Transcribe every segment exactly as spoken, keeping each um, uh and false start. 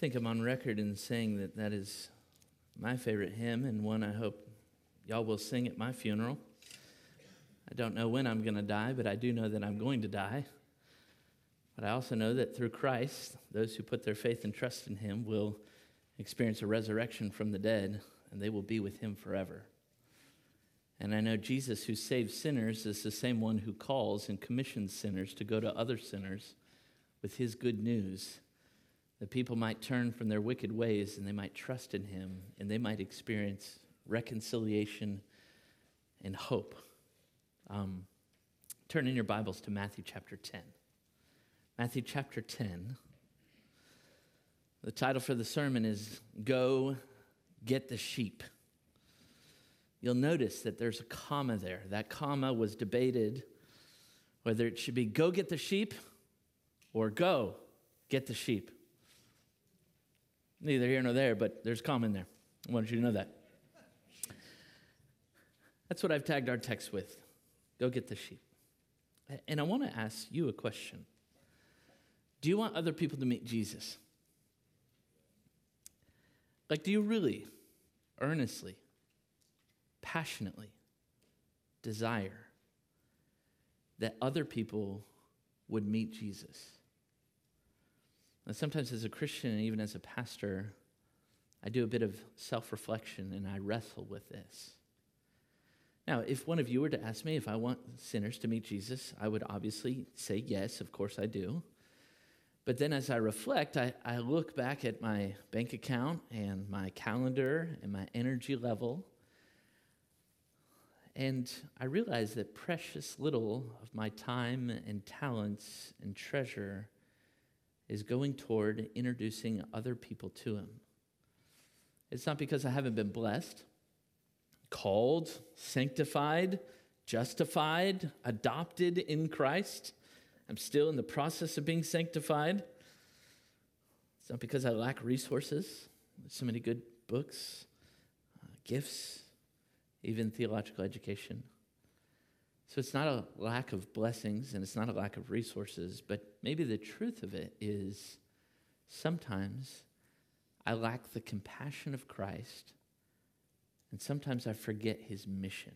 think I'm on record in saying that that is my favorite hymn and one I hope y'all will sing at my funeral. I don't know when I'm going to die, but I do know that I'm going to die. But I also know that through Christ, those who put their faith and trust in him will experience a resurrection from the dead, and they will be with him forever. And I know Jesus, who saves sinners, is the same one who calls and commissions sinners to go to other sinners with his good news, that people might turn from their wicked ways and they might trust in him and they might experience reconciliation and hope. Um, turn in your Bibles to Matthew chapter ten. Matthew chapter ten. The title for the sermon is Go Get the Sheep. You'll notice that there's a comma there. That comma was debated whether it should be go get the sheep or go get the sheep. Neither here nor there, but there's comma in there. I wanted you to know that. That's what I've tagged our text with. Go get the sheep. And I want to ask you a question. Do you want other people to meet Jesus? Like, do you really, earnestly, passionately desire that other people would meet Jesus? Now, sometimes as a Christian and even as a pastor, I do a bit of self-reflection and I wrestle with this. Now, if one of you were to ask me if I want sinners to meet Jesus, I would obviously say yes, of course I do. But then as I reflect, I, I look back at my bank account and my calendar and my energy level, and I realize that precious little of my time and talents and treasure is going toward introducing other people to him. It's not because I haven't been blessed, called, sanctified, justified, adopted in Christ. I'm still in the process of being sanctified. It's not because I lack resources. There's so many good books, uh, gifts, even theological education. So it's not a lack of blessings and it's not a lack of resources, but maybe the truth of it is sometimes I lack the compassion of Christ and sometimes I forget his mission.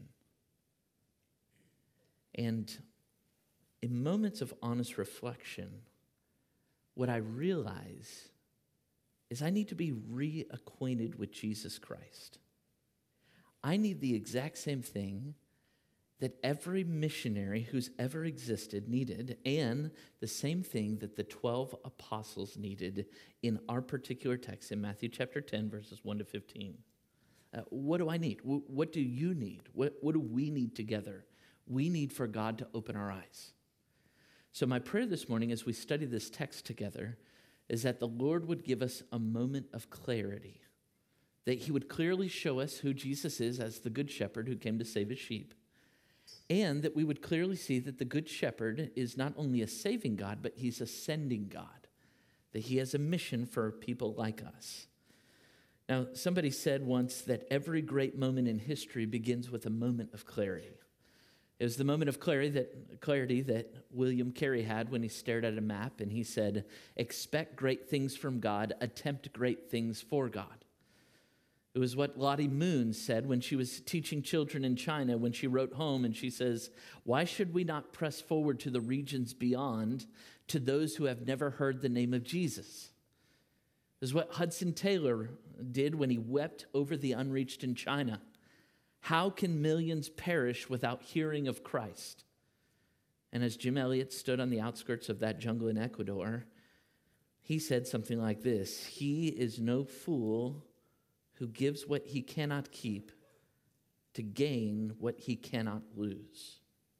And in moments of honest reflection, what I realize is I need to be reacquainted with Jesus Christ. I need the exact same thing that every missionary who's ever existed needed, and the same thing that the twelve apostles needed in our particular text in Matthew chapter ten, verses one to fifteen. Uh, what do I need? What do you need? What, what do we need together? We need for God to open our eyes. So my prayer this morning as we study this text together is that the Lord would give us a moment of clarity, that he would clearly show us who Jesus is as the good shepherd who came to save his sheep, and that we would clearly see that the good shepherd is not only a saving God, but he's a sending God, that he has a mission for people like us. Now, somebody said once that every great moment in history begins with a moment of clarity. It was the moment of clarity that, clarity that William Carey had when he stared at a map and he said, expect great things from God, attempt great things for God. It was what Lottie Moon said when she was teaching children in China, when she wrote home and she says, why should we not press forward to the regions beyond, to those who have never heard the name of Jesus? It was what Hudson Taylor did when he wept over the unreached in China. How can millions perish without hearing of Christ? And as Jim Elliot stood on the outskirts of that jungle in Ecuador, he said something like this: he is no fool who gives what he cannot keep to gain what he cannot lose.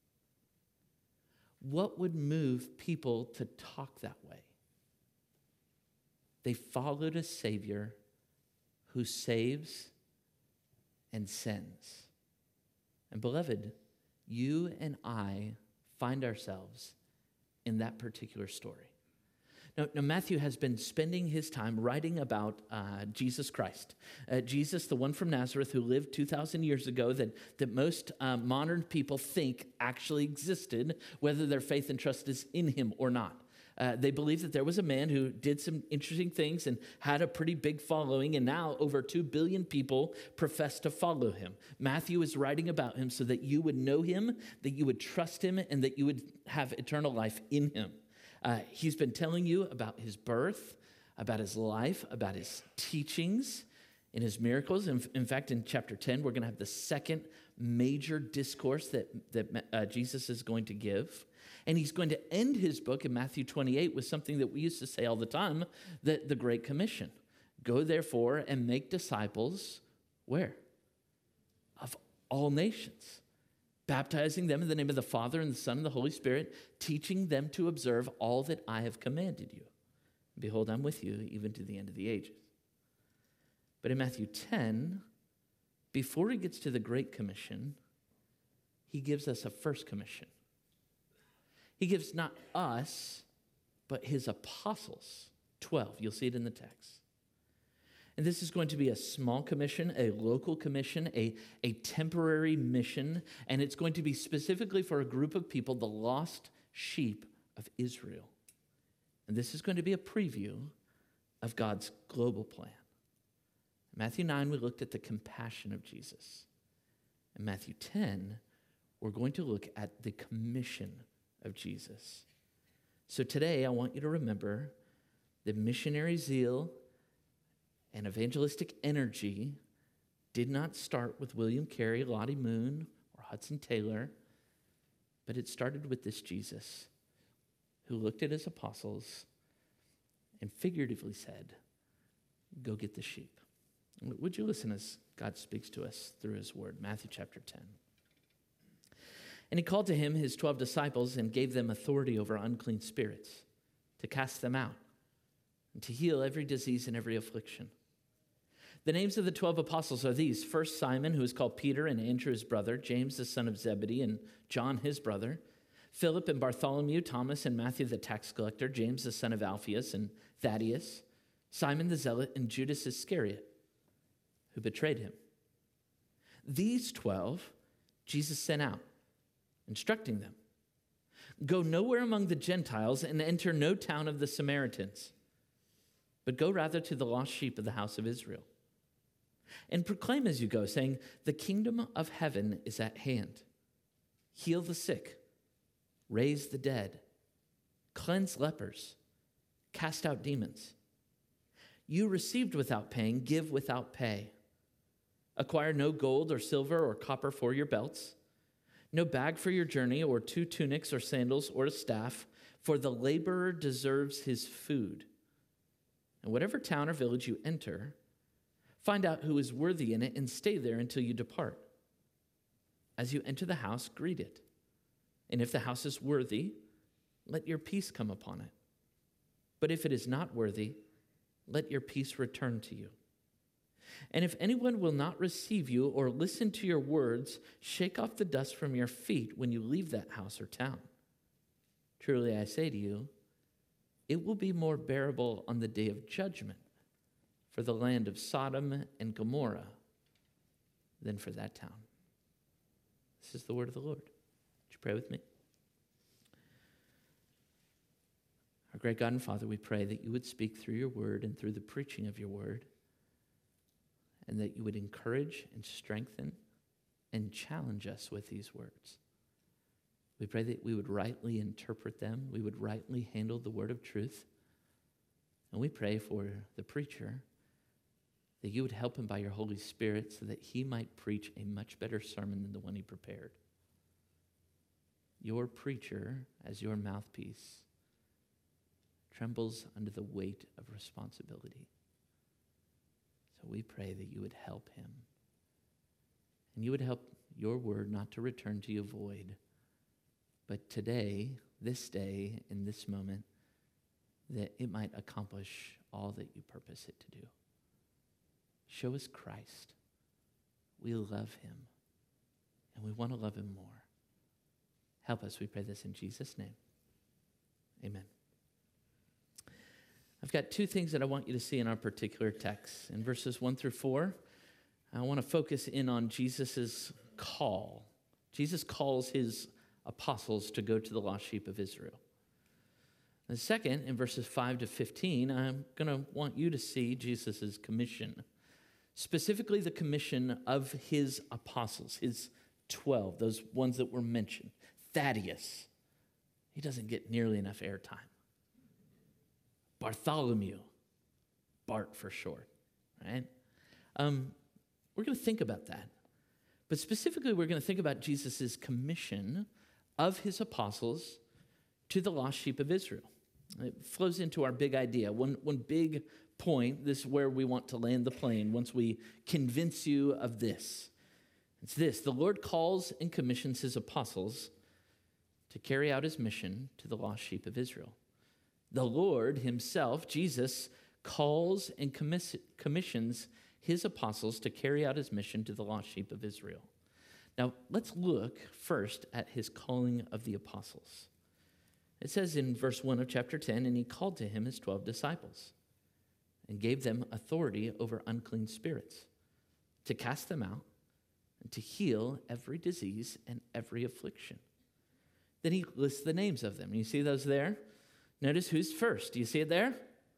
What would move people to talk that way? They followed a Savior who saves and sends. And beloved, you and I find ourselves in that particular story. Now, now Matthew has been spending his time writing about uh, Jesus Christ. Uh, Jesus, the one from Nazareth who lived two thousand years ago that, that most uh, modern people think actually existed, whether their faith and trust is in him or not. Uh, they believed that there was a man who did some interesting things and had a pretty big following, and now over two billion people profess to follow him. Matthew is writing about him so that you would know him, that you would trust him, and that you would have eternal life in him. Uh, he's been telling you about his birth, about his life, about his teachings, and his miracles. In, in fact, in chapter ten, we're going to have the second major discourse that, that uh, Jesus is going to give. And he's going to end his book in Matthew twenty-eight with something that we used to say all the time, that the Great Commission. Go therefore and make disciples, where? Of all nations, baptizing them in the name of the Father and the Son and the Holy Spirit, teaching them to observe all that I have commanded you. Behold, I'm with you even to the end of the ages. But in Matthew ten, before he gets to the Great Commission, he gives us a first commission. He gives not us, but his apostles, twelve. You'll see it in the text. And this is going to be a small commission, a local commission, a, a temporary mission, and it's going to be specifically for a group of people, the lost sheep of Israel. And this is going to be a preview of God's global plan. In Matthew nine, we looked at the compassion of Jesus. In Matthew ten, we're going to look at the commission of Jesus. So today, I want you to remember that missionary zeal and evangelistic energy did not start with William Carey, Lottie Moon, or Hudson Taylor, but it started with this Jesus who looked at his apostles and figuratively said, go get the sheep. Would you listen as God speaks to us through his word? Matthew chapter ten. And he called to him his twelve disciples and gave them authority over unclean spirits, to cast them out, and to heal every disease and every affliction. The names of the twelve apostles are these. First, Simon, who is called Peter, and Andrew his brother, James the son of Zebedee, and John his brother, Philip and Bartholomew, Thomas and Matthew the tax collector, James the son of Alphaeus and Thaddeus, Simon the zealot, and Judas Iscariot, who betrayed him. These twelve Jesus sent out, instructing them, go nowhere among the Gentiles and enter no town of the Samaritans, but go rather to the lost sheep of the house of Israel. And proclaim as you go, saying, the kingdom of heaven is at hand. Heal the sick, raise the dead, cleanse lepers, cast out demons. You received without paying, give without pay. Acquire no gold or silver or copper for your belts, no bag for your journey, or two tunics or sandals or a staff, for the laborer deserves his food. And whatever town or village you enter, find out who is worthy in it and stay there until you depart. As you enter the house, greet it. And if the house is worthy, let your peace come upon it. But if it is not worthy, let your peace return to you. And if anyone will not receive you or listen to your words, shake off the dust from your feet when you leave that house or town. Truly I say to you, it will be more bearable on the day of judgment for the land of Sodom and Gomorrah than for that town. This is the word of the Lord. Would you pray with me? Our great God and Father, we pray that you would speak through your word and through the preaching of your word, and that you would encourage and strengthen and challenge us with these words. We pray that we would rightly interpret them. We would rightly handle the word of truth. And we pray for the preacher that you would help him by your Holy Spirit so that he might preach a much better sermon than the one he prepared. Your preacher, as your mouthpiece, trembles under the weight of responsibility. So we pray that you would help him. And you would help your word not to return to you void, but today, this day, in this moment, that it might accomplish all that you purpose it to do. Show us Christ. We love him, and we want to love him more. Help us, we pray this in Jesus' name. Amen. I've got two things that I want you to see in our particular text. In verses one through four, I want to focus in on Jesus' call. Jesus calls his apostles to go to the lost sheep of Israel. The second, in verses five to fifteen, I'm going to want you to see Jesus' commission, specifically the commission of his apostles, his twelve, those ones that were mentioned. Thaddeus, he doesn't get nearly enough airtime. Bartholomew, Bart for short, right? Um, we're going to think about that. But specifically, we're going to think about Jesus' commission of his apostles to the lost sheep of Israel. It flows into our big idea. One, one big point, this is where we want to land the plane once we convince you of this. It's this: the Lord calls and commissions his apostles to carry out his mission to the lost sheep of Israel. The Lord himself, Jesus, calls and commis- commissions his apostles to carry out his mission to the lost sheep of Israel. Now, let's look first at his calling of the apostles. It says in verse one of chapter ten, and he called to him his twelve disciples and gave them authority over unclean spirits, to cast them out and to heal every disease and every affliction. Then he lists the names of them. You see those there? Notice who's first. Do you see it there?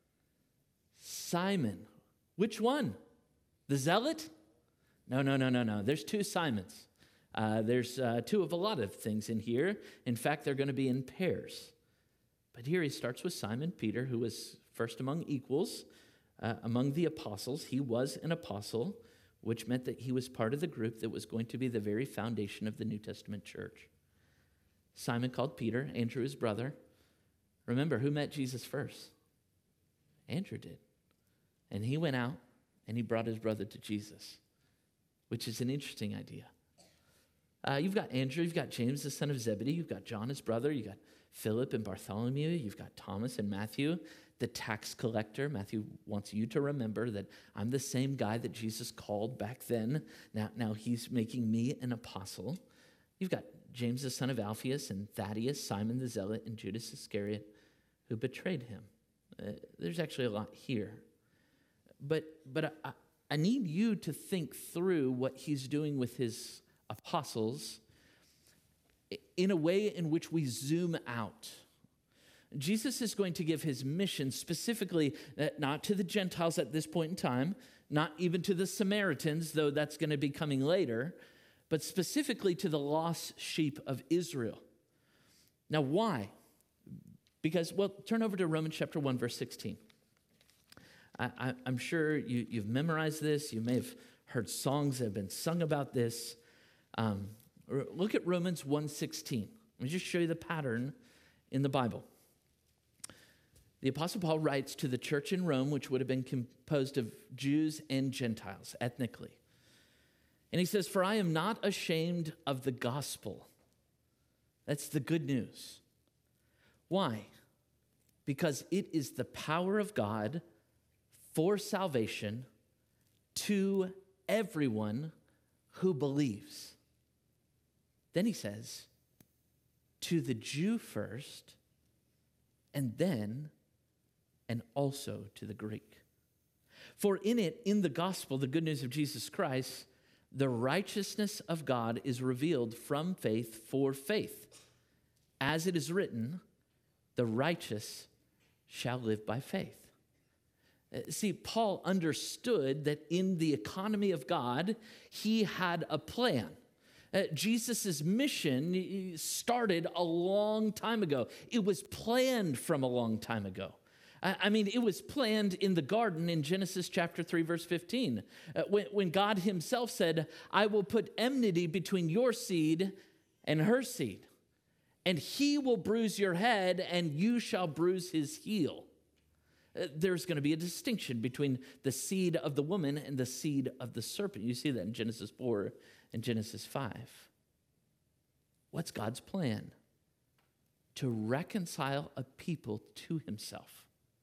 Simon. Which one? The zealot? No, no, no, no, no. There's two Simons. Uh, there's uh, two of a lot of things in here. In fact, they're going to be in pairs. But here he starts with Simon Peter, who was first among equals, uh, among the apostles. He was an apostle, which meant that he was part of the group that was going to be the very foundation of the New Testament church. Simon called Peter, Andrew his brother. Remember, who met Jesus first? Andrew did. And he went out and he brought his brother to Jesus, which is an interesting idea. Uh, you've got Andrew, you've got James, the son of Zebedee, you've got John, his brother, you've got Philip and Bartholomew, you've got Thomas and Matthew, the tax collector. Matthew wants you to remember that I'm the same guy that Jesus called back then. Now, now he's making me an apostle. You've got James, the son of Alphaeus, and Thaddeus, Simon the Zealot, and Judas Iscariot, who betrayed him. Uh, there's actually a lot here. But, but I, I need you to think through what he's doing with his apostles in a way in which we zoom out. Jesus is going to give his mission specifically, uh, not to the Gentiles at this point in time, not even to the Samaritans, though that's going to be coming later, but specifically to the lost sheep of Israel. Now, why? Because, well, turn over to Romans chapter one, verse sixteen. I, I, I'm sure you, you've memorized this. You may have heard songs that have been sung about this. Um, look at Romans one sixteen. Let me just show you the pattern in the Bible. The Apostle Paul writes to the church in Rome, which would have been composed of Jews and Gentiles ethnically. And he says, "For I am not ashamed of the gospel." That's the good news. Why? Because it is the power of God for salvation to everyone who believes. Then he says, to the Jew first, and then, and also to the Greek. For in it, in the gospel, the good news of Jesus Christ, the righteousness of God is revealed from faith for faith. As it is written, the righteous shall live by faith. See, Paul understood that in the economy of God, he had a plan. Uh, Jesus' mission started a long time ago. It was planned from a long time ago. I, I mean, it was planned in the garden in Genesis chapter three, verse fifteen, uh, when, when God himself said, "I will put enmity between your seed and her seed, and he will bruise your head, and you shall bruise his heel." There's going to be a distinction between the seed of the woman and the seed of the serpent. You see that in Genesis four and Genesis five. What's God's plan? To reconcile a people to himself.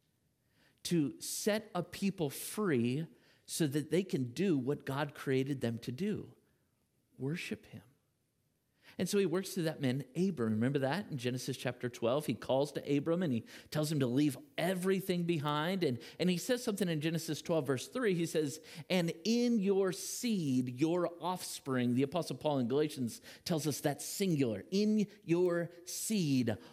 To set a people free so that they can do what God created them to do. Worship him. And so he works through that man, Abram. Remember that in Genesis chapter twelve? He calls to Abram and he tells him to leave everything behind. And, and he says something in Genesis twelve, verse three. He says, "And in your seed, your offspring," the Apostle Paul in Galatians tells us that's singular. In your seed,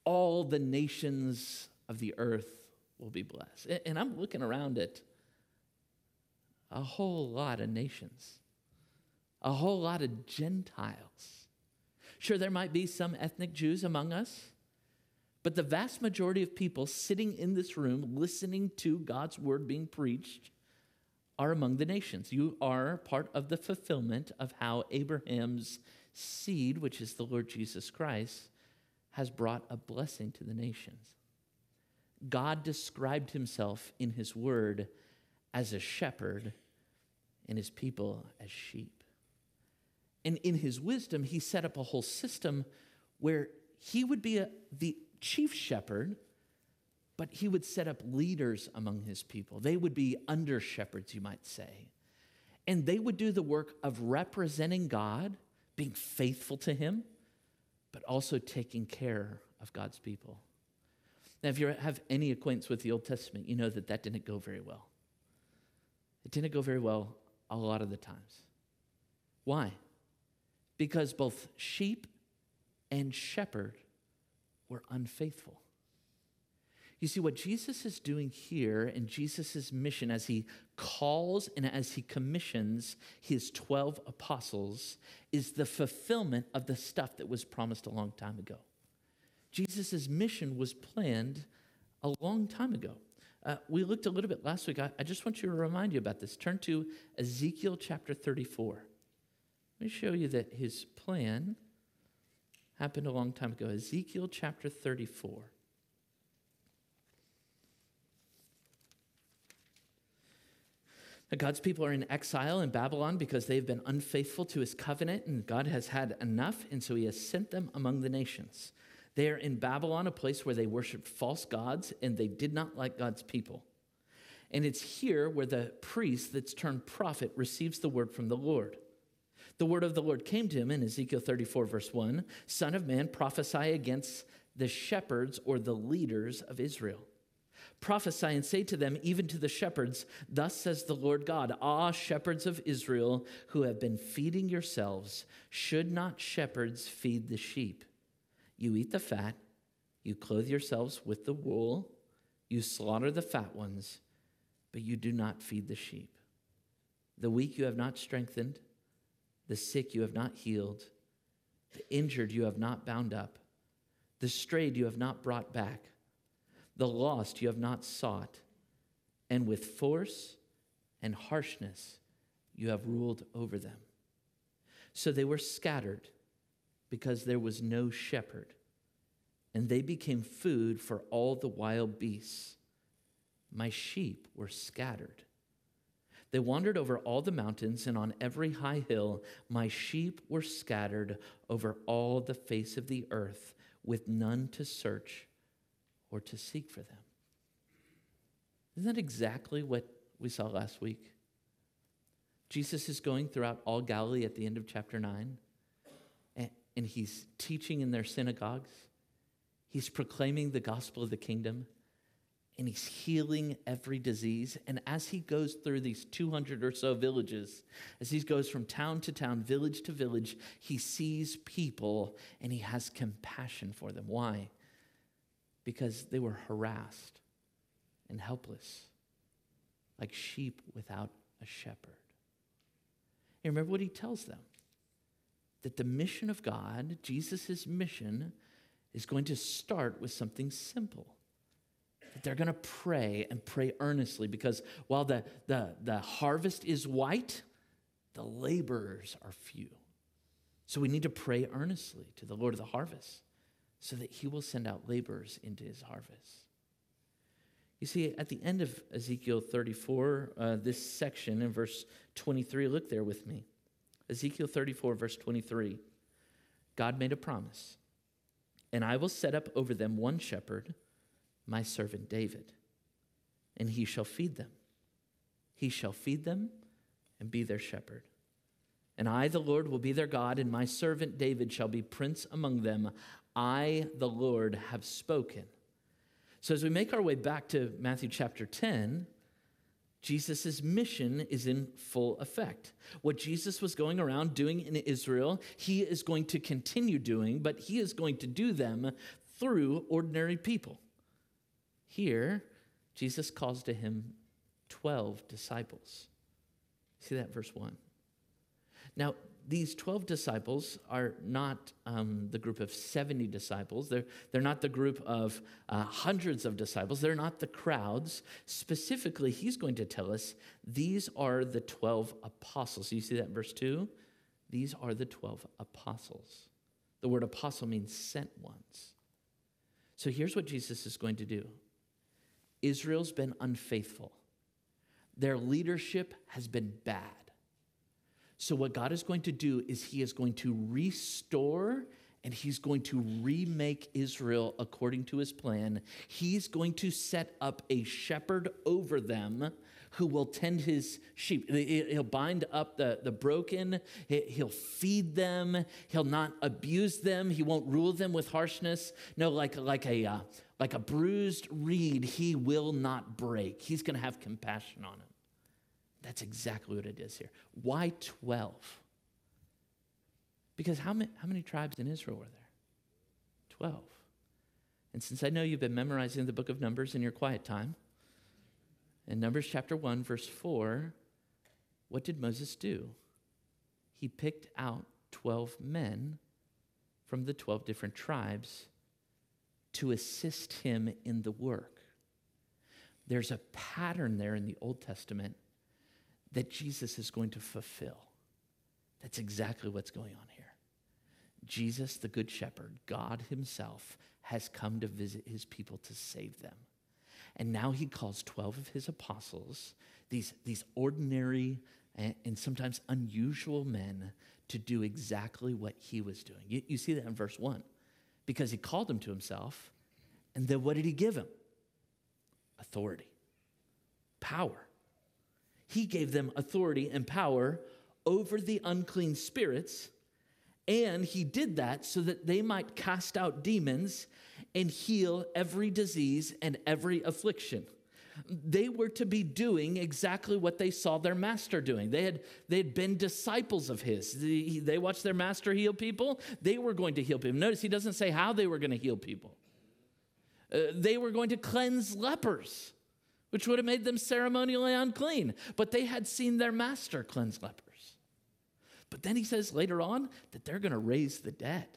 all the nations of the earth will be blessed. And I'm looking around at a whole lot of nations, a whole lot of Gentiles. Sure, there might be some ethnic Jews among us, but the vast majority of people sitting in this room listening to God's word being preached are among the nations. You are part of the fulfillment of how Abraham's seed, which is the Lord Jesus Christ, has brought a blessing to the nations. God described himself in his word as a shepherd and his people as sheep. And in his wisdom, he set up a whole system where he would be a, the chief shepherd, but he would set up leaders among his people. They would be under shepherds, you might say. And they would do the work of representing God, being faithful to him, but also taking care of God's people. Now, if you have any acquaintance with the Old Testament, you know that that didn't go very well. It didn't go very well a lot of the times. Why? Because both sheep and shepherd were unfaithful. You see, what Jesus is doing here in Jesus' mission as he calls and as he commissions his twelve apostles is the fulfillment of the stuff that was promised a long time ago. Jesus' mission was planned a long time ago. Uh, we looked a little bit last week. I, I just want you to remind you about this. Turn to Ezekiel chapter thirty-four. Let me show you that his plan happened a long time ago. Ezekiel chapter thirty-four. Now, God's people are in exile in Babylon because they've been unfaithful to his covenant, and God has had enough, and so he has sent them among the nations. They are in Babylon, a place where they worshiped false gods, and they did not like God's people. And it's here where the priest that's turned prophet receives the word from the Lord. The word of the Lord came to him in Ezekiel thirty-four, verse one, Son of man, prophesy against the shepherds or the leaders of Israel. Prophesy and say to them, even to the shepherds, thus says the Lord God, ah, shepherds of Israel who have been feeding yourselves, should not shepherds feed the sheep? You eat the fat, you clothe yourselves with the wool, you slaughter the fat ones, but you do not feed the sheep. The weak you have not strengthened, the sick you have not healed, the injured you have not bound up, the strayed you have not brought back, the lost you have not sought, and with force and harshness you have ruled over them. So they were scattered because there was no shepherd, and they became food for all the wild beasts. My sheep were scattered. They wandered over all the mountains, and on every high hill my sheep were scattered over all the face of the earth, with none to search or to seek for them. Isn't that exactly what we saw last week? Jesus is going throughout all Galilee at the end of chapter nine, and, and he's teaching in their synagogues. He's proclaiming the gospel of the kingdom, and he's healing every disease. And as he goes through these two hundred or so villages, as he goes from town to town, village to village, he sees people and he has compassion for them. Why? Because they were harassed and helpless, like sheep without a shepherd. And remember what he tells them, that the mission of God, Jesus' mission, is going to start with something simple. That they're going to pray and pray earnestly, because while the, the, the harvest is white, the laborers are few. So we need to pray earnestly to the Lord of the harvest, so that he will send out laborers into his harvest. You see, at the end of Ezekiel thirty-four, uh, this section in verse twenty-three, look there with me. Ezekiel thirty-four, verse twenty-three. God made a promise. And I will set up over them one shepherd, my servant David, and he shall feed them. He shall feed them and be their shepherd. And I, the Lord, will be their God, and my servant David shall be prince among them. I, the Lord, have spoken. So as we make our way back to Matthew chapter ten, Jesus' mission is in full effect. What Jesus was going around doing in Israel, he is going to continue doing, but he is going to do them through ordinary people. Here, Jesus calls to him twelve disciples. See that in verse one. Now, these twelve disciples are not um, the group of seventy disciples. They're, they're not the group of uh, hundreds of disciples. They're not the crowds. Specifically, he's going to tell us these are the twelve apostles. You see that in verse two? These are the twelve apostles. The word apostle means sent ones. So here's what Jesus is going to do. Israel's been unfaithful. Their leadership has been bad. So what God is going to do is he is going to restore and he's going to remake Israel according to his plan. He's going to set up a shepherd over them who will tend his sheep. He'll bind up the, the broken. He'll feed them. He'll not abuse them. He won't rule them with harshness. No, like, like, a, uh, like a bruised reed, he will not break. He's going to have compassion on him. That's exactly what it is here. Why twelve? Because how many, how many tribes in Israel were there? twelve. And since I know you've been memorizing the book of Numbers in your quiet time, in Numbers chapter one, verse four, what did Moses do? He picked out twelve men from the twelve different tribes to assist him in the work. There's a pattern there in the Old Testament that Jesus is going to fulfill. That's exactly what's going on here. Jesus, the Good Shepherd, God himself, has come to visit his people to save them. And now he calls twelve of his apostles, these, these ordinary and, and sometimes unusual men, to do exactly what he was doing. You, you see that in verse one. Because he called them to himself, and then what did he give them? Authority, power. He gave them authority and power over the unclean spirits, and he did that so that they might cast out demons and heal every disease and every affliction. They were to be doing exactly what they saw their master doing. They had, they had been disciples of his. They, they watched their master heal people. They were going to heal people. Notice he doesn't say how they were going to heal people. Uh, they were going to cleanse lepers, which would have made them ceremonially unclean. But they had seen their master cleanse lepers. But then he says later on that they're going to raise the dead.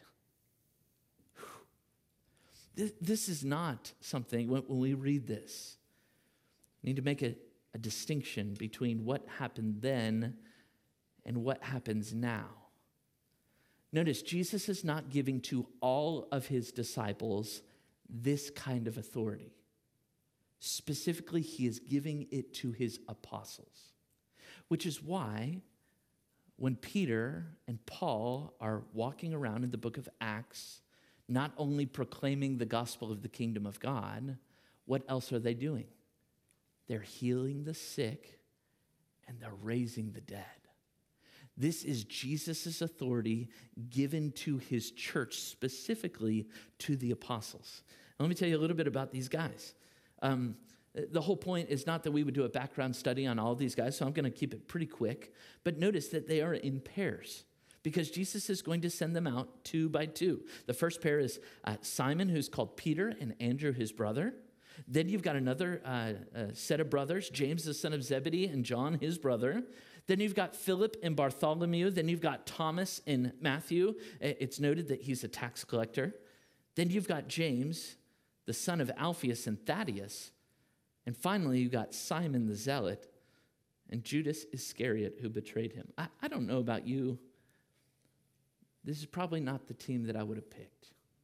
This, this is not something, when, when we read this, we need to make a, a distinction between what happened then and what happens now. Notice, Jesus is not giving to all of his disciples this kind of authority. Specifically, he is giving it to his apostles, which is why when Peter and Paul are walking around in the book of Acts, not only proclaiming the gospel of the kingdom of God, what else are they doing? They're healing the sick and they're raising the dead. This is Jesus' authority given to his church, specifically to the apostles. Now, let me tell you a little bit about these guys. Um, the whole point is not that we would do a background study on all of these guys, so I'm going to keep it pretty quick. But notice that they are in pairs because Jesus is going to send them out two by two. The first pair is uh, Simon, who's called Peter, and Andrew, his brother. Then you've got another uh, uh, set of brothers, James, the son of Zebedee, and John, his brother. Then you've got Philip and Bartholomew. Then you've got Thomas and Matthew. It's noted that he's a tax collector. Then you've got James, the son of Alphaeus and Thaddeus. And finally, you've got Simon the Zealot and Judas Iscariot, who betrayed him. I, I don't know about you. This is probably not the team that I would have picked.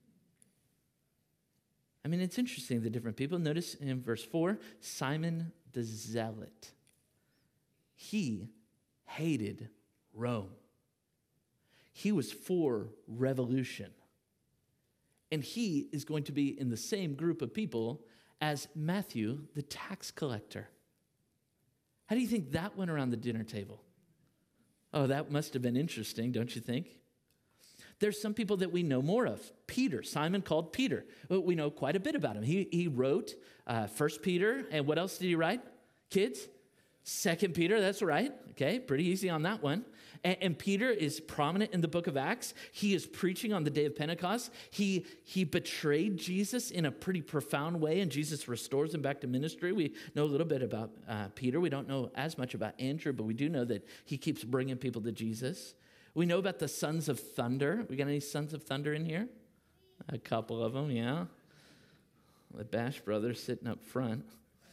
I mean, it's interesting, the different people. Notice in verse four, Simon the Zealot. He hated Rome. He was for revolution. And he is going to be in the same group of people as Matthew, the tax collector. How do you think that went around the dinner table? Oh, that must have been interesting, don't you think? There's some people that we know more of. Peter, Simon called Peter. We know quite a bit about him. He, he wrote uh, First Peter, and what else did he write? Kids? Second Peter, that's right. Okay, pretty easy on that one. And, and Peter is prominent in the book of Acts. He is preaching on the day of Pentecost. He, he betrayed Jesus in a pretty profound way, and Jesus restores him back to ministry. We know a little bit about uh, Peter. We don't know as much about Andrew, but we do know that he keeps bringing people to Jesus. We know about the sons of thunder. We got any sons of thunder in here? A couple of them, yeah. The Bash brothers sitting up front.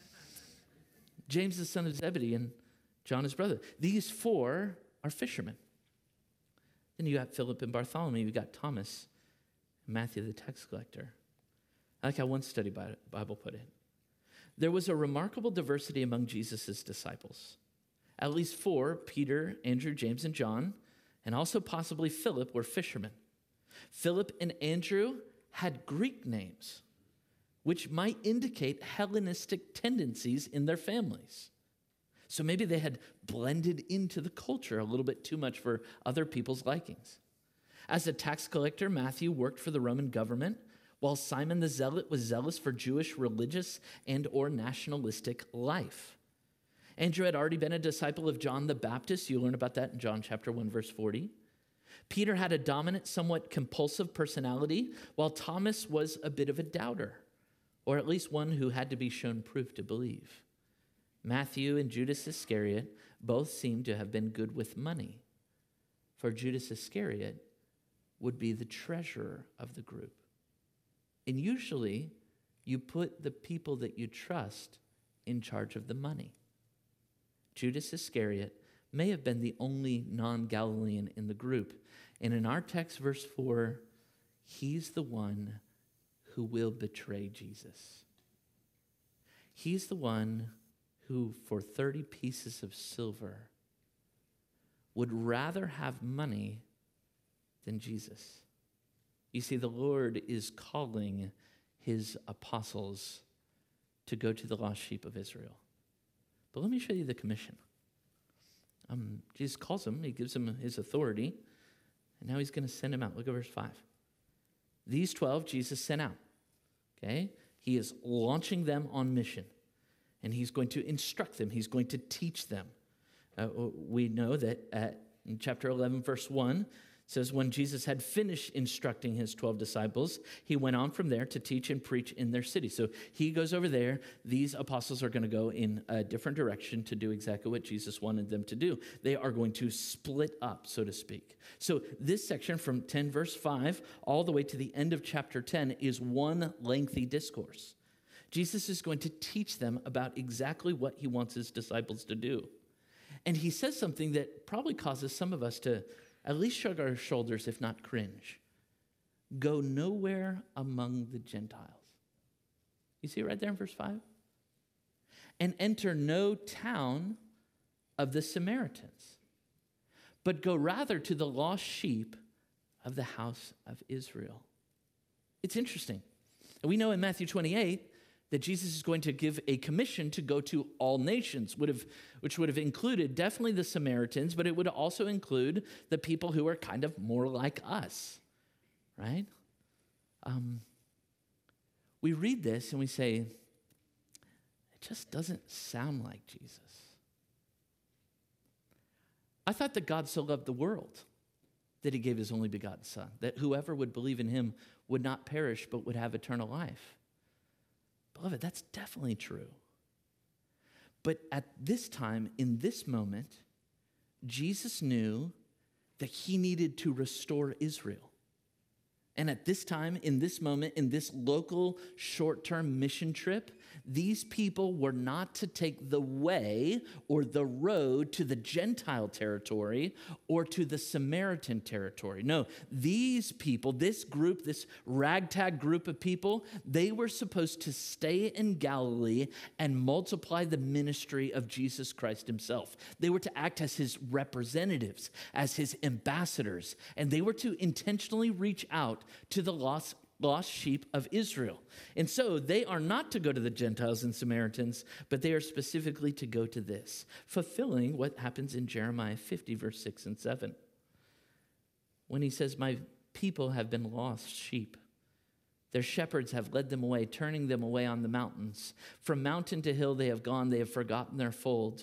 James, the son of Zebedee, and John, his brother. These four are fishermen. Then you got Philip and Bartholomew. You got Thomas and Matthew, the tax collector. I like how one study Bible put it. There was a remarkable diversity among Jesus' disciples. At least four, Peter, Andrew, James, and John, and also possibly Philip, were fishermen. Philip and Andrew had Greek names, which might indicate Hellenistic tendencies in their families. So maybe they had blended into the culture a little bit too much for other people's likings. As a tax collector, Matthew worked for the Roman government, while Simon the Zealot was zealous for Jewish religious and or nationalistic life. Andrew had already been a disciple of John the Baptist. You learn about that in John chapter one, verse forty. Peter had a dominant, somewhat compulsive personality, while Thomas was a bit of a doubter, or at least one who had to be shown proof to believe. Matthew and Judas Iscariot both seem to have been good with money, for Judas Iscariot would be the treasurer of the group. And usually, you put the people that you trust in charge of the money. Judas Iscariot may have been the only non-Galilean in the group. And in our text, verse four, he's the one who will betray Jesus. He's the one who, for thirty pieces of silver, would rather have money than Jesus. You see, the Lord is calling his apostles to go to the lost sheep of Israel. But let me show you the commission. Um, Jesus calls him, he gives him his authority, and now he's going to send him out. Look at verse five. These twelve Jesus sent out. Okay? He is launching them on mission, and he's going to instruct them. He's going to teach them. Uh, we know that at, in chapter eleven, verse one, it says, when Jesus had finished instructing his twelve disciples, he went on from there to teach and preach in their city. So he goes over there. These apostles are going to go in a different direction to do exactly what Jesus wanted them to do. They are going to split up, so to speak. So this section from ten, verse five, all the way to the end of chapter ten is one lengthy discourse. Jesus is going to teach them about exactly what he wants his disciples to do. And he says something that probably causes some of us to at least shrug our shoulders, if not cringe. Go nowhere among the Gentiles. You see it right there in verse five? And enter no town of the Samaritans, but go rather to the lost sheep of the house of Israel. It's interesting. We know in Matthew twenty-eight that Jesus is going to give a commission to go to all nations, would have, which would have included definitely the Samaritans, but it would also include the people who are kind of more like us, right? Um, we read this and we say, it just doesn't sound like Jesus. I thought that God so loved the world that he gave his only begotten son, that whoever would believe in him would not perish but would have eternal life. Beloved, that's definitely true. But at this time, in this moment, Jesus knew that he needed to restore Israel. And at this time, in this moment, in this local short-term mission trip, these people were not to take the way or the road to the Gentile territory or to the Samaritan territory. No, these people, this group, this ragtag group of people, they were supposed to stay in Galilee and multiply the ministry of Jesus Christ himself. They were to act as his representatives, as his ambassadors, and they were to intentionally reach out to the lost lost sheep of Israel. And so they are not to go to the Gentiles and Samaritans, but they are specifically to go to this, fulfilling what happens in Jeremiah fifty, verse six and seven. When he says, my people have been lost sheep. Their shepherds have led them away, turning them away on the mountains. From mountain to hill they have gone, they have forgotten their fold.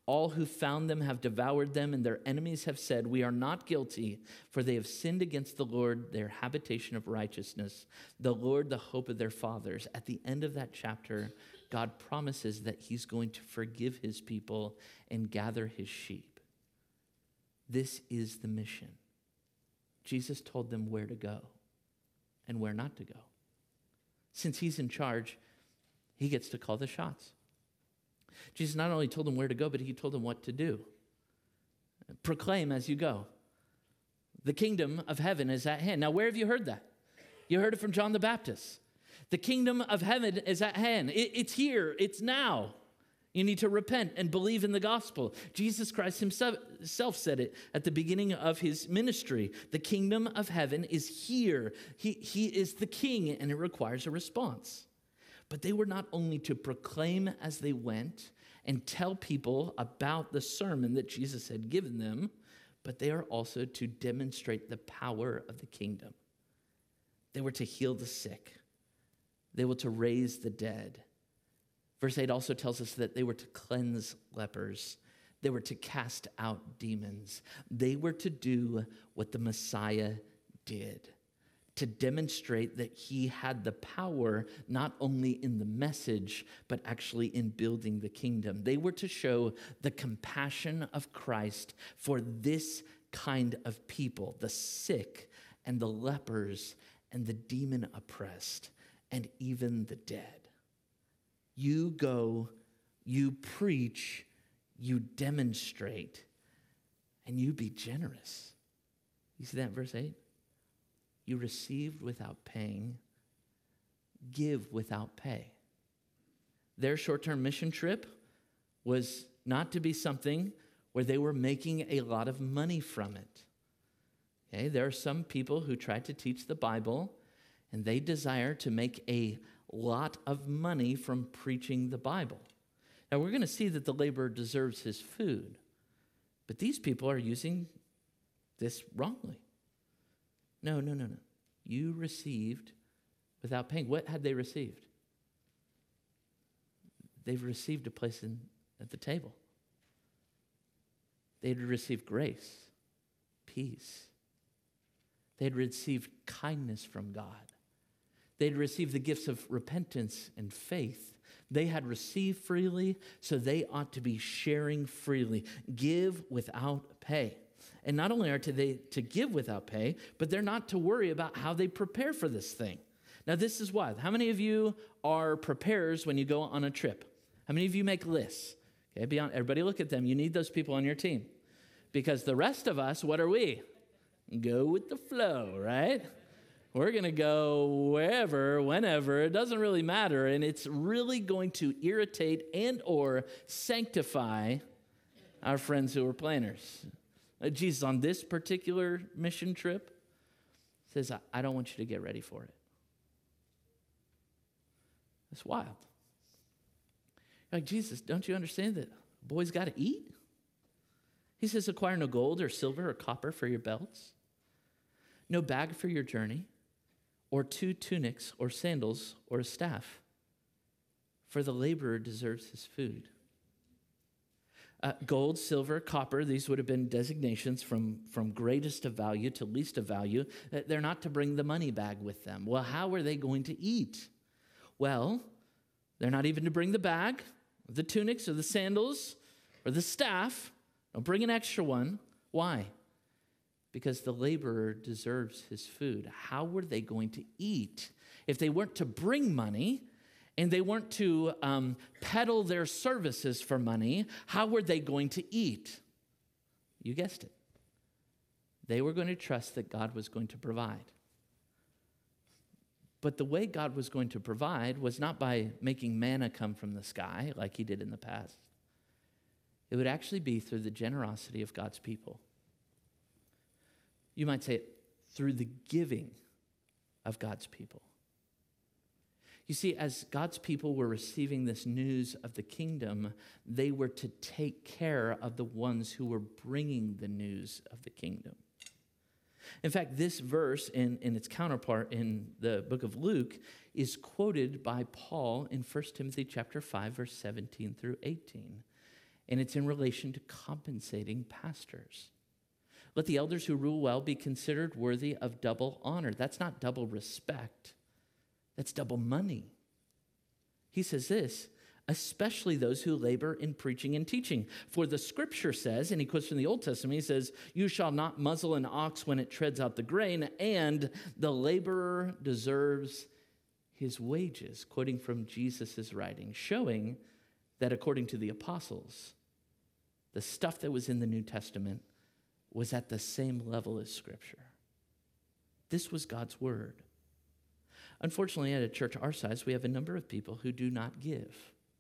All who found them have devoured them, and their enemies have said, we are not guilty, for they have sinned against the Lord, their habitation of righteousness, the Lord, the hope of their fathers. At the end of that chapter, God promises that he's going to forgive his people and gather his sheep. This is the mission. Jesus told them where to go and where not to go. Since he's in charge, he gets to call the shots. Jesus not only told them where to go, but he told them what to do. Proclaim as you go. The kingdom of heaven is at hand. Now, where have you heard that? You heard it from John the Baptist. The kingdom of heaven is at hand. It, it's here. It's now. You need to repent and believe in the gospel. Jesus Christ himself, himself said it at the beginning of his ministry. The kingdom of heaven is here. He, he is the king, and it requires a response. But they were not only to proclaim as they went and tell people about the sermon that Jesus had given them, but they are also to demonstrate the power of the kingdom. They were to heal the sick. They were to raise the dead. Verse eight also tells us that they were to cleanse lepers. They were to cast out demons. They were to do what the Messiah did, to demonstrate that he had the power not only in the message, but actually in building the kingdom. They were to show the compassion of Christ for this kind of people, the sick and the lepers and the demon oppressed and even the dead. You go, you preach, you demonstrate, and you be generous. You see that in verse eight? You received without paying, give without pay. Their short-term mission trip was not to be something where they were making a lot of money from it. Okay, there are some people who try to teach the Bible, and they desire to make a lot of money from preaching the Bible. Now, we're going to see that the laborer deserves his food, but these people are using this wrongly. No, no, no, no. You received without paying. What had they received? They've received a place in, at the table. They had received grace, peace. They had received kindness from God. They had received the gifts of repentance and faith. They had received freely, so they ought to be sharing freely. Give without pay. And not only are they to give without pay, but they're not to worry about how they prepare for this thing. Now, this is why. How many of you are preparers when you go on a trip? How many of you make lists? Okay, beyond, everybody look at them. You need those people on your team. Because the rest of us, what are we? Go with the flow, right? We're going to go wherever, whenever. It doesn't really matter. And it's really going to irritate and or sanctify our friends who are planners. Jesus, on this particular mission trip, says, I don't want you to get ready for it. That's wild. You're like, Jesus, don't you understand that a boy's got to eat? He says, acquire no gold or silver or copper for your belts, no bag for your journey, or two tunics or sandals or a staff, for the laborer deserves his food. Uh, gold, silver, copper, these would have been designations from, from greatest of value to least of value. They're not to bring the money bag with them. Well, how are they going to eat? Well, they're not even to bring the bag, or the tunics, or the sandals, or the staff. Don't bring an extra one. Why? Because the laborer deserves his food. How were they going to eat if they weren't to bring money and they weren't to um, peddle their services for money? How were they going to eat? You guessed it. They were going to trust that God was going to provide. But the way God was going to provide was not by making manna come from the sky like he did in the past. It would actually be through the generosity of God's people. You might say it through the giving of God's people. You see, as God's people were receiving this news of the kingdom, they were to take care of the ones who were bringing the news of the kingdom. In fact, this verse in, in its counterpart in the book of Luke is quoted by Paul in First Timothy chapter five, verse seventeen through eighteen. and it's in relation to compensating pastors. Let the elders who rule well be considered worthy of double honor. That's not double respect. That's double money. He says this, especially those who labor in preaching and teaching. For the scripture says, and he quotes from the Old Testament, he says, you shall not muzzle an ox when it treads out the grain, and the laborer deserves his wages, quoting from Jesus' writing, showing that according to the apostles, the stuff that was in the New Testament was at the same level as Scripture. This was God's word. Unfortunately, at a church our size, we have a number of people who do not give.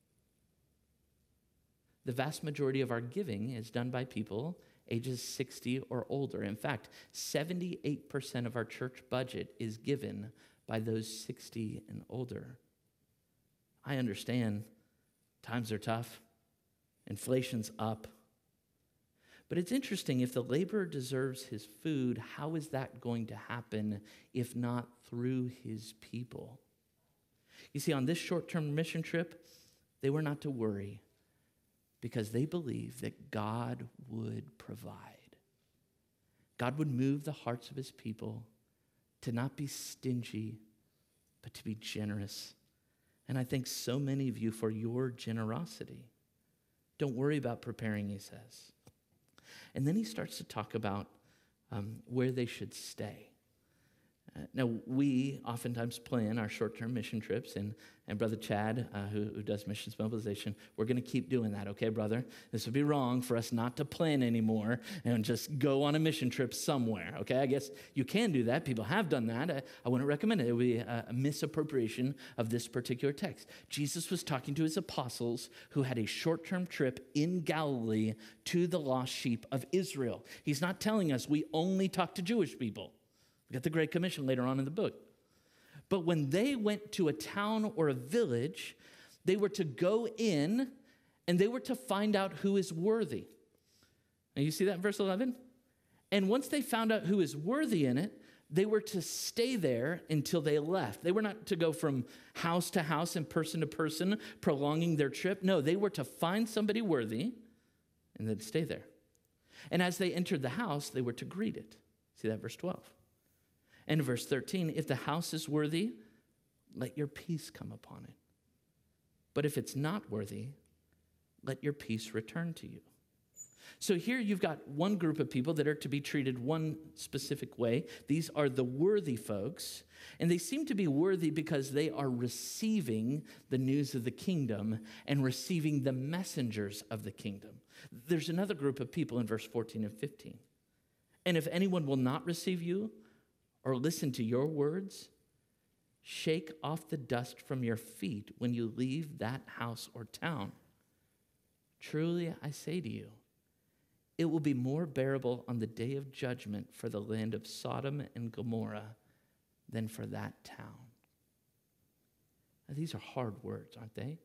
The vast majority of our giving is done by people ages sixty or older. In fact, seventy-eight percent of our church budget is given by those sixty and older. I understand times are tough, inflation's up. But it's interesting, if the laborer deserves his food, how is that going to happen if not through his people? You see, on this short-term mission trip, they were not to worry because they believed that God would provide. God would move the hearts of his people to not be stingy, but to be generous. And I thank so many of you for your generosity. Don't worry about preparing, he says. And then he starts to talk about um, where they should stay. Uh, now, we oftentimes plan our short-term mission trips, and, and Brother Chad, uh, who, who does missions mobilization, we're going to keep doing that, okay, brother? This would be wrong for us not to plan anymore and just go on a mission trip somewhere, okay? I guess you can do that. People have done that. I, I wouldn't recommend it. It would be a, a misappropriation of this particular text. Jesus was talking to his apostles who had a short-term trip in Galilee to the lost sheep of Israel. He's not telling us we only talk to Jewish people. We got the Great Commission later on in the book. But when they went to a town or a village, they were to go in and they were to find out who is worthy. Now you see that in verse eleven? And once they found out who is worthy in it, they were to stay there until they left. They were not to go from house to house and person to person, prolonging their trip. No, they were to find somebody worthy and then stay there. And as they entered the house, they were to greet it. See that, verse twelve. And verse thirteen, if the house is worthy, let your peace come upon it. But if it's not worthy, let your peace return to you. So here you've got one group of people that are to be treated one specific way. These are the worthy folks, and they seem to be worthy because they are receiving the news of the kingdom and receiving the messengers of the kingdom. There's another group of people in verse fourteen and fifteen. And if anyone will not receive you, or listen to your words, shake off the dust from your feet when you leave that house or town. Truly, I say to you, it will be more bearable on the day of judgment for the land of Sodom and Gomorrah than for that town. Now, these are hard words, aren't they?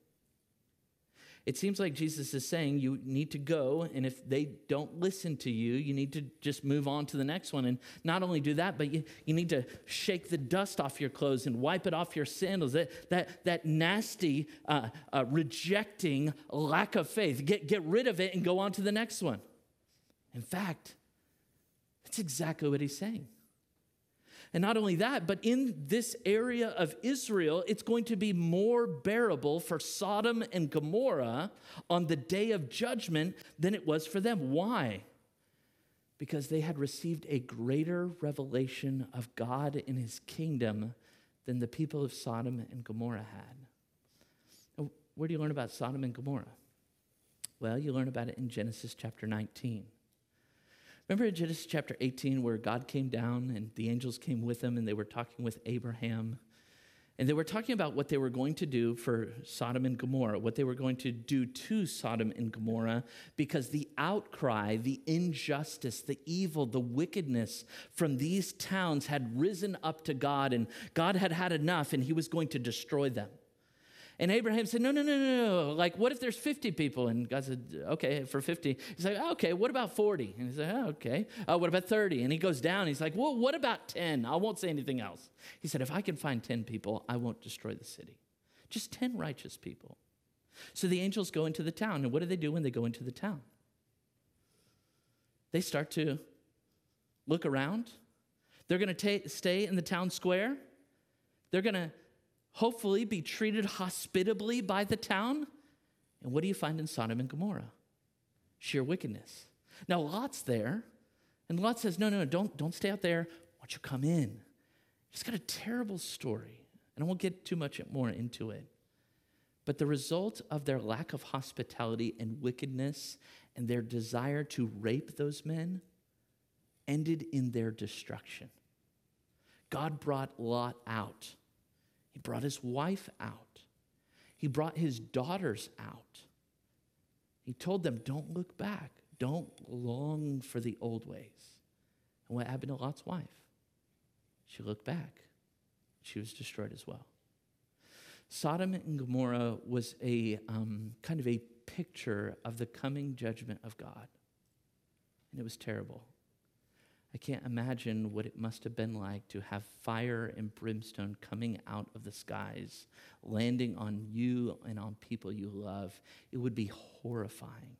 It seems like Jesus is saying you need to go, and if they don't listen to you, you need to just move on to the next one. And not only do that, but you, you need to shake the dust off your clothes and wipe it off your sandals. That that, that nasty, uh, uh, rejecting lack of faith. Get, get rid of it and go on to the next one. In fact, that's exactly what he's saying. And not only that, but in this area of Israel, it's going to be more bearable for Sodom and Gomorrah on the day of judgment than it was for them. Why? Because they had received a greater revelation of God in his kingdom than the people of Sodom and Gomorrah had. Now, where do you learn about Sodom and Gomorrah? Well, you learn about it in Genesis chapter nineteen. Remember in Genesis chapter eighteen where God came down and the angels came with him and they were talking with Abraham. And they were talking about what they were going to do for Sodom and Gomorrah, what they were going to do to Sodom and Gomorrah, because the outcry, the injustice, the evil, the wickedness from these towns had risen up to God, and God had had enough and he was going to destroy them. And Abraham said, no, no, no, no, no. Like, what if there's fifty people? And God said, okay, for fifty. He's like, okay, what about forty? And he's like, oh, okay. Uh, what about thirty? And he goes down. He's like, well, what about ten? I won't say anything else. He said, if I can find ten people, I won't destroy the city. Just ten righteous people. So the angels go into the town, and what do they do when they go into the town? They start to look around. They're going to stay in the town square. They're going to hopefully be treated hospitably by the town. And what do you find in Sodom and Gomorrah? Sheer wickedness. Now, Lot's there, and Lot says, no, no, no, don't, don't stay out there. Why don't you come in? He's got a terrible story, and I won't get too much more into it. But the result of their lack of hospitality and wickedness and their desire to rape those men ended in their destruction. God brought Lot out. He brought his wife out. He brought his daughters out. He told them, don't look back. Don't long for the old ways. And what happened to Lot's wife? She looked back. She was destroyed as well. Sodom and Gomorrah was a um, kind of a picture of the coming judgment of God. And it was terrible. I can't imagine what it must have been like to have fire and brimstone coming out of the skies, landing on you and on people you love. It would be horrifying.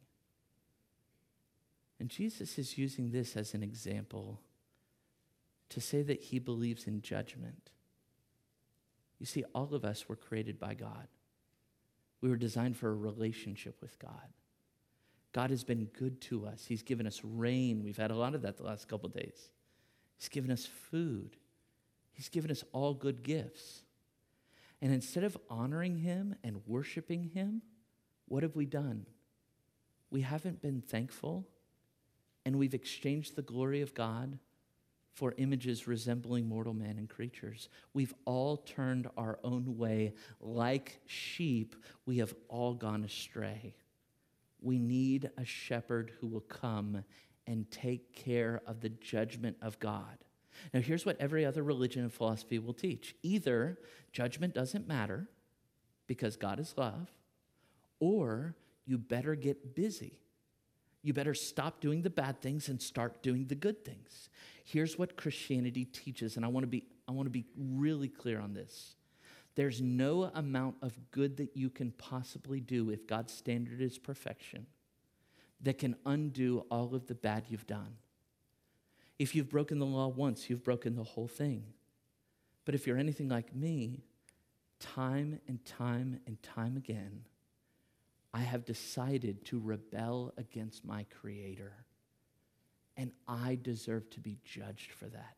And Jesus is using this as an example to say that he believes in judgment. You see, all of us were created by God. We were designed for a relationship with God. God has been good to us. He's given us rain. We've had a lot of that the last couple of days. He's given us food. He's given us all good gifts. And instead of honoring him and worshiping him, what have we done? We haven't been thankful, and we've exchanged the glory of God for images resembling mortal man and creatures. We've all turned our own way. Like sheep, we have all gone astray. We need a shepherd who will come and take care of the judgment of God. Now, here's what every other religion and philosophy will teach. Either judgment doesn't matter because God is love, or you better get busy. You better stop doing the bad things and start doing the good things. Here's what Christianity teaches, and I want to be I want to be really clear on this. There's no amount of good that you can possibly do if God's standard is perfection that can undo all of the bad you've done. If you've broken the law once, you've broken the whole thing. But if you're anything like me, time and time and time again, I have decided to rebel against my Creator, and I deserve to be judged for that.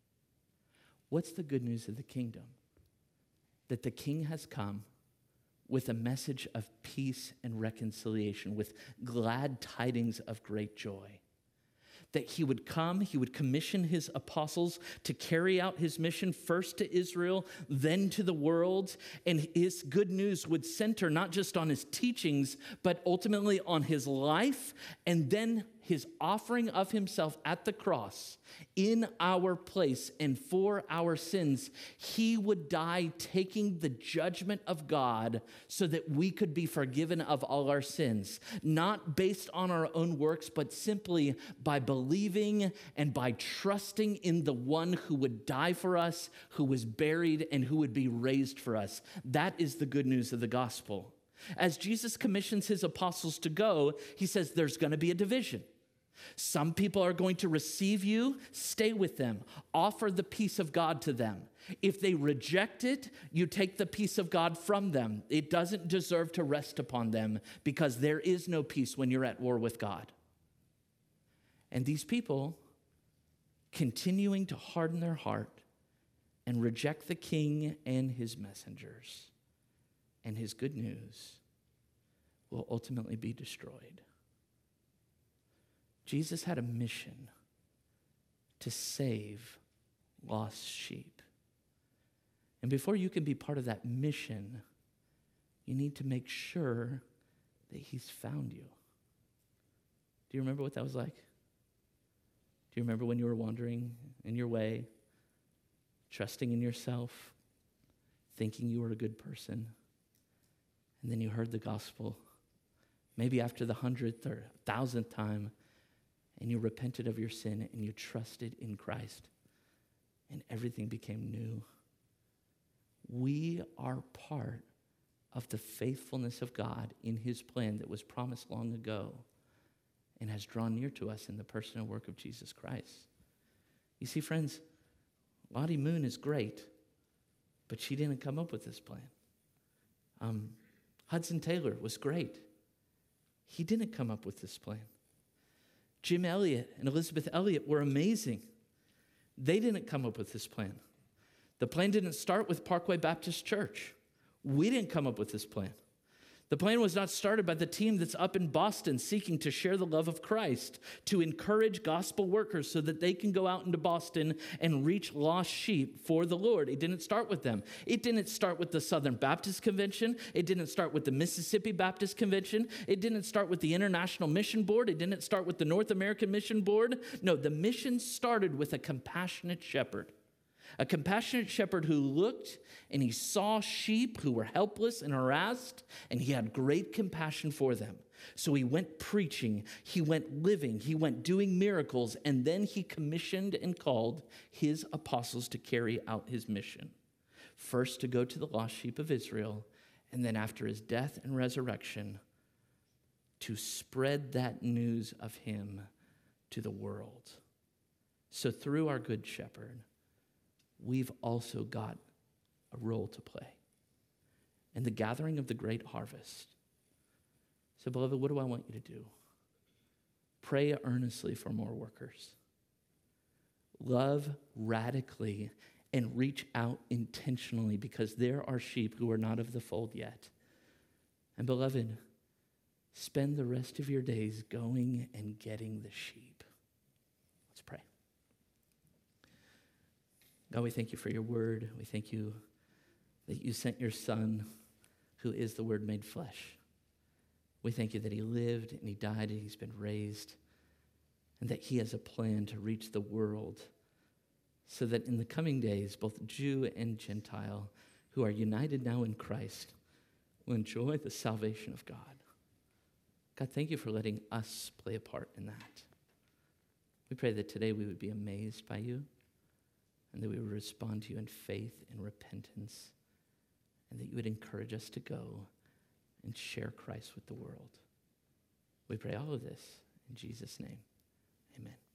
What's the good news of the kingdom? That the King has come with a message of peace and reconciliation, with glad tidings of great joy. That he would come, he would commission his apostles to carry out his mission first to Israel, then to the world, and his good news would center not just on his teachings, but ultimately on his life, and then his offering of himself at the cross in our place and for our sins. He would die taking the judgment of God so that we could be forgiven of all our sins, not based on our own works, but simply by believing and by trusting in the one who would die for us, who was buried, and who would be raised for us. That is the good news of the gospel. As Jesus commissions his apostles to go, he says there's going to be a division. Some people are going to receive you, stay with them, offer the peace of God to them. If they reject it, you take the peace of God from them. It doesn't deserve to rest upon them because there is no peace when you're at war with God. And these people, continuing to harden their heart and reject the King and his messengers and his good news, will ultimately be destroyed. Jesus had a mission to save lost sheep. And before you can be part of that mission, you need to make sure that he's found you. Do you remember what that was like? Do you remember when you were wandering in your way, trusting in yourself, thinking you were a good person, and then you heard the gospel, maybe after the hundredth or thousandth time, and you repented of your sin and you trusted in Christ, and everything became new? We are part of the faithfulness of God in his plan that was promised long ago and has drawn near to us in the person and work of Jesus Christ. You see, friends, Lottie Moon is great, but she didn't come up with this plan. Um, Hudson Taylor was great. He didn't come up with this plan. Jim Elliot and Elizabeth Elliot were amazing. They didn't come up with this plan. The plan didn't start with Parkway Baptist Church. We didn't come up with this plan. The plan was not started by the team that's up in Boston seeking to share the love of Christ, to encourage gospel workers so that they can go out into Boston and reach lost sheep for the Lord. It didn't start with them. It didn't start with the Southern Baptist Convention. It didn't start with the Mississippi Baptist Convention. It didn't start with the International Mission Board. It didn't start with the North American Mission Board. No, the mission started with a compassionate shepherd. A compassionate shepherd who looked and he saw sheep who were helpless and harassed, and he had great compassion for them. So he went preaching, he went living, he went doing miracles, and then he commissioned and called his apostles to carry out his mission. First to go to the lost sheep of Israel, and then after his death and resurrection, to spread that news of him to the world. So through our good shepherd, we've also got a role to play in the gathering of the great harvest. So, beloved, what do I want you to do? Pray earnestly for more workers. Love radically and reach out intentionally because there are sheep who are not of the fold yet. And, beloved, spend the rest of your days going and getting the sheep. Let's pray. God, we thank you for your word. We thank you that you sent your Son, who is the Word made flesh. We thank you that he lived and he died and he's been raised, and that he has a plan to reach the world so that in the coming days, both Jew and Gentile who are united now in Christ will enjoy the salvation of God. God, thank you for letting us play a part in that. We pray that today we would be amazed by you, and that we would respond to you in faith and repentance, and that you would encourage us to go and share Christ with the world. We pray all of this in Jesus' name. Amen.